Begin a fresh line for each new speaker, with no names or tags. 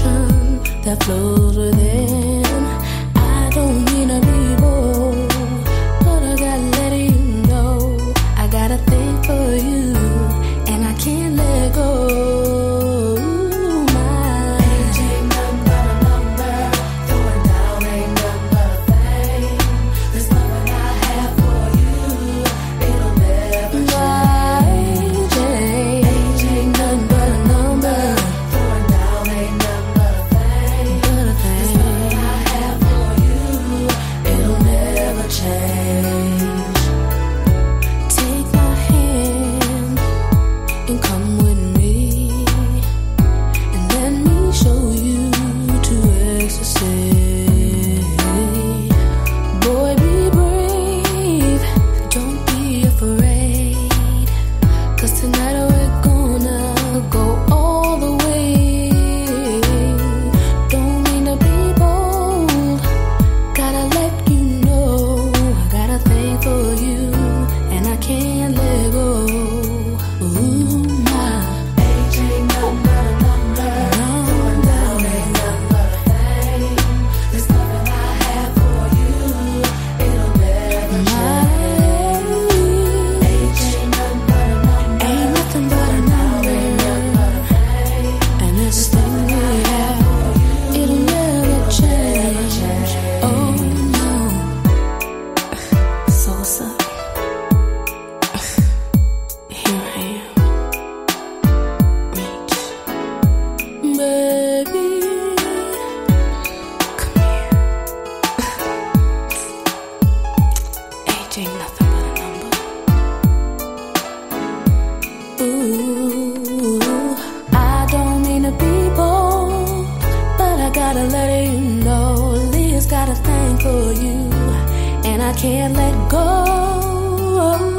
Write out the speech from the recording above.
emotion that flows within. I don't mean to be bold, but I gotta let you know I got a thing for you, and I can't let go. Ooh, I don't mean to be bold, but I gotta let you know Leah's got a thing for you, and I can't let go.